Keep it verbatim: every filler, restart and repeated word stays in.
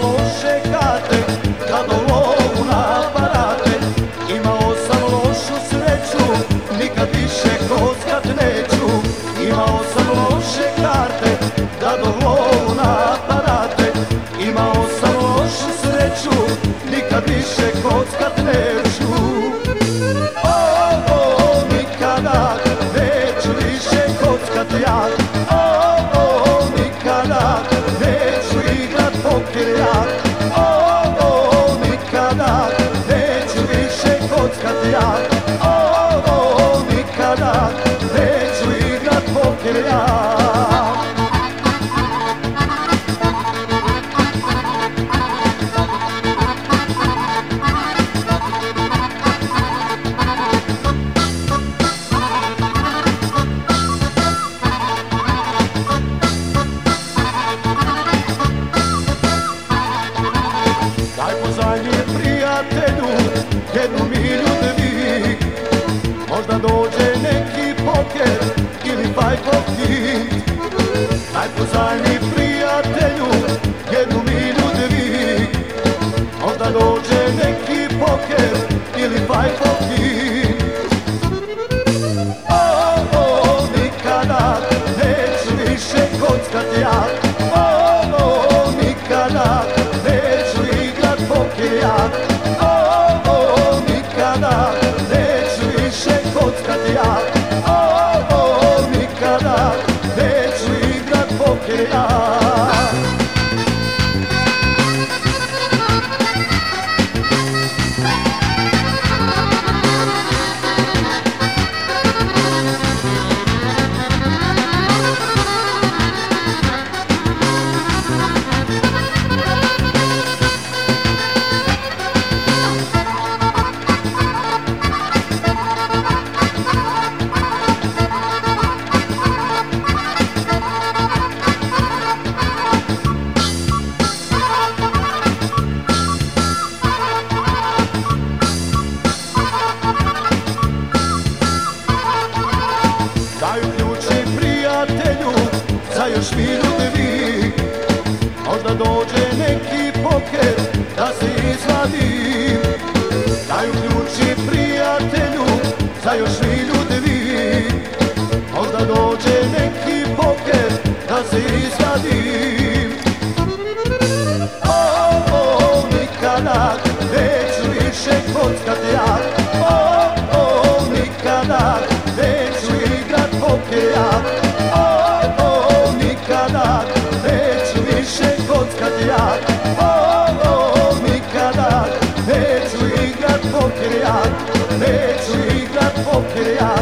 loše karte, kad u lovu na aparate. Imao sam lošu sreću, nikad više kockat neću. Imao sam loše karte, kad u lovu na aparate. Imao sam lošu sreću, nikad više kockat neću. O, o, nikada neću više kockat ja. O, o, nikada neću igrat poker ja. O, o, nikada neću više kockat ja. O, o, nikada neću igrat poker ja. Daj pozajmi prijatelju jednu milju dvi, možda dođe neki poker ili fajkov hit. Daj pozajmi prijatelju jednu milju dvi, možda dođe neki poker ili fajkov hit. O, o, nikada neću više kockat ja. O, o, nikada neću igrat poker ja. O, o, nikada neću više kockat ja. O, o, nikada neću igrat poker ja. Daju ključi prijatelju za još milju dvi, možda dođe neki poker da se izvadi. Daju ključi prijatelju za još milju dvi, možda dođe neki poker da se izvadi. O, o, nikada neću više kockat ja. O, o, nikada neću igrat poker ja. O, o, nikada neću više kockat ja. O, o, nikada neću igrat poker ja. Neću igrat poker ja.